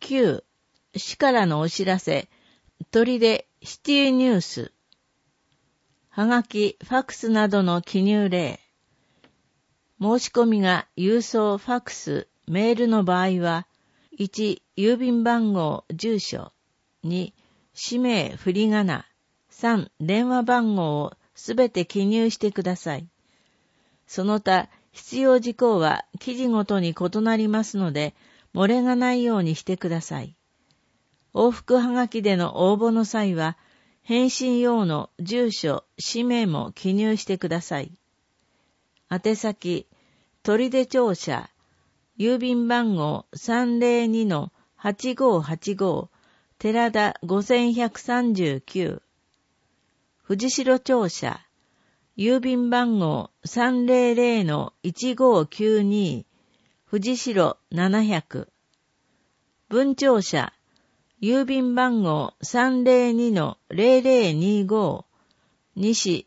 9、市からのお知らせ、取手シティニュース、はがき、ファックスなどの記入例、申し込みが郵送、ファックス、メールの場合は、1、郵便番号、住所、2、氏名、振り仮名、3、電話番号をすべて記入してください。その他、必要事項は記事ごとに異なりますので、漏れがないようにしてください。往復はがきでの応募の際は、返信用の住所、氏名も記入してください。宛先、取手庁舎、郵便番号 302-8585 寺田5139、藤代庁舎、郵便番号 300-1592 藤代700、文庁舎、郵便番号 302-0025 西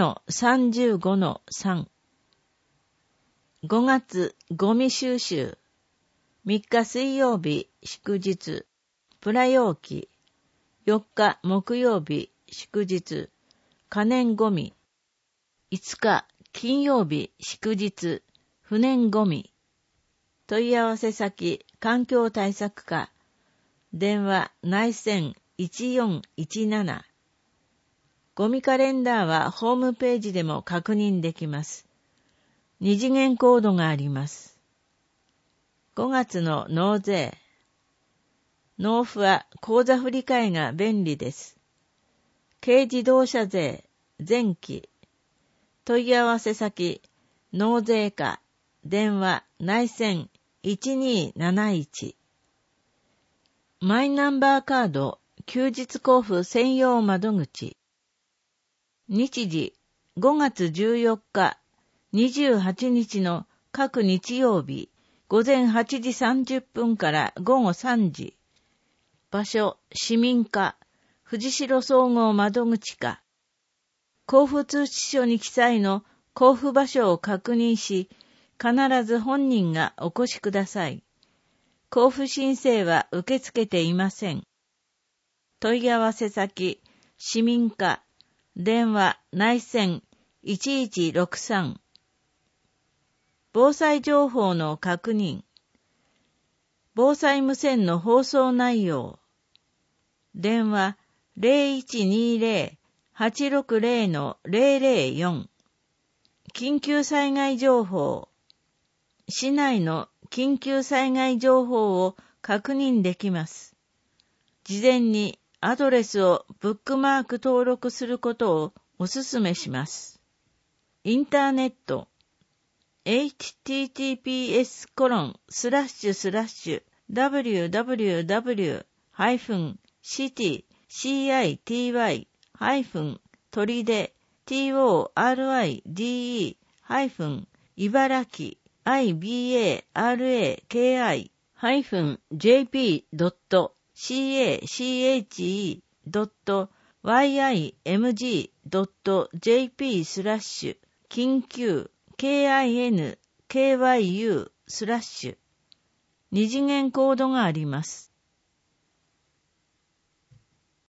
2-35-3。5月ゴミ収集、3日水曜日祝日プラ容器、4日木曜日祝日可燃ゴミ、5日金曜日祝日不燃ゴミ。問い合わせ先環境対策課、電話内線1417。ゴミカレンダーはホームページでも確認できます。二次元コードがあります。5月の納税。納付は口座振替が便利です。軽自動車税、前期。問い合わせ先、納税課、電話内線1271。マイナンバーカード、休日交付専用窓口。日時、5月14日、28日の各日曜日、午前8時30分から午後3時。場所、市民課、藤代総合窓口課。交付通知書に記載の交付場所を確認し、必ず本人がお越しください。交付申請は受け付けていません。問い合わせ先、市民課、電話内線1163。防災情報の確認。防災無線の放送内容。電話0120-860-004。緊急災害情報。市内の緊急災害情報を確認できます。事前にアドレスをブックマーク登録することをお勧めします。インターネットhttps://www-city-ibaraci-tw-ride-ibaraci-img.jp/緊急KINKYU/二次元コードがあります。